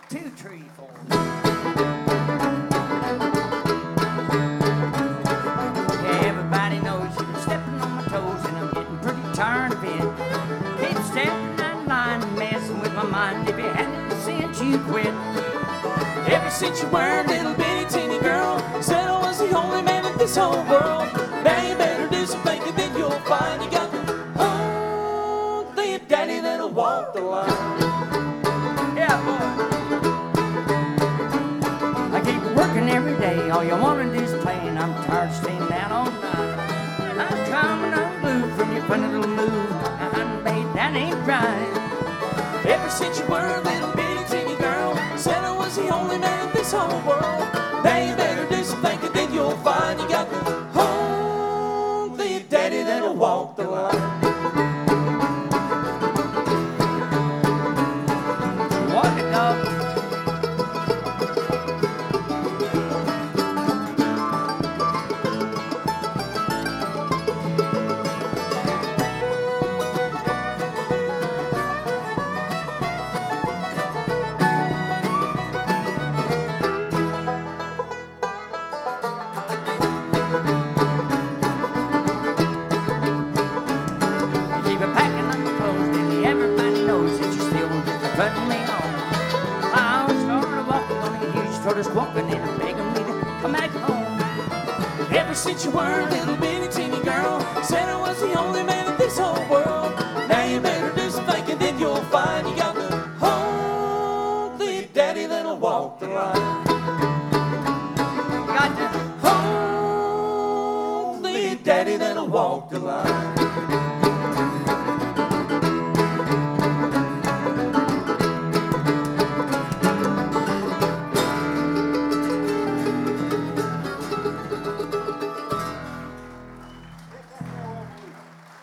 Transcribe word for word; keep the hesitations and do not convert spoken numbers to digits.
two, three, four. Yeah, everybody knows you've been stepping on my toes, and I'm getting pretty tired of it. Keep stepping that line and messing with my mind. If you hadn't since you quit. Ever since you were a little bitty teeny girl, said I was the only man in this whole world. Now you better do some thinking, then you'll find you got the only daddy that'll walk the line. Yeah, boy. I keep working every day. All you wanna do is play, and I'm tired of staying down all night. I'm coming unglued from your funny little move. Now, honey, babe, that ain't right. Ever since you were a little bitty teeny girl, said I was the only man in this whole world. Now you better do some thinking, then you'll find you got the only daddy that'll walk the line. Walk it, dog. Keep it packing on your clothes, baby. Everybody knows that you still get the putting me on. I always started walking on you, you started walking in and begging me to come back home. Ever since you were a little bitty teeny girl, said I was the only man in this whole world. Now you better do some thinking, then you'll find you got the only daddy that'll walk the line.